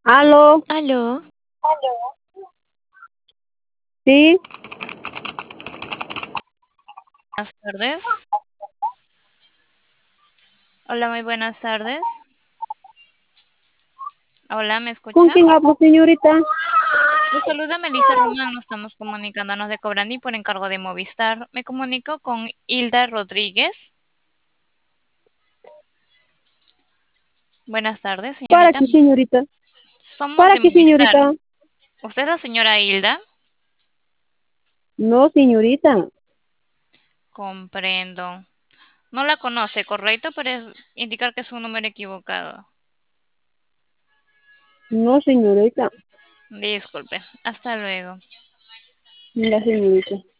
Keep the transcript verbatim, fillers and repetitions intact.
Aló, Aló, sí, buenas tardes. Hola, muy buenas tardes. Hola, ¿me ¿con escucha? quién hablo, señorita? Le saluda Melissa Román, nos estamos comunicándonos de Cobrani por encargo de Movistar. Me comunico con Hilda Rodríguez. Buenas tardes, ¿Para señorita. qué, señorita? Somos ¿Para de qué, Movistar. señorita? ¿Usted es la señora Hilda? No, señorita, Comprendo. No la conoce, correcto, pero es indicar que es un número equivocado. no, señorita, Disculpe. Hasta luego. la señorita.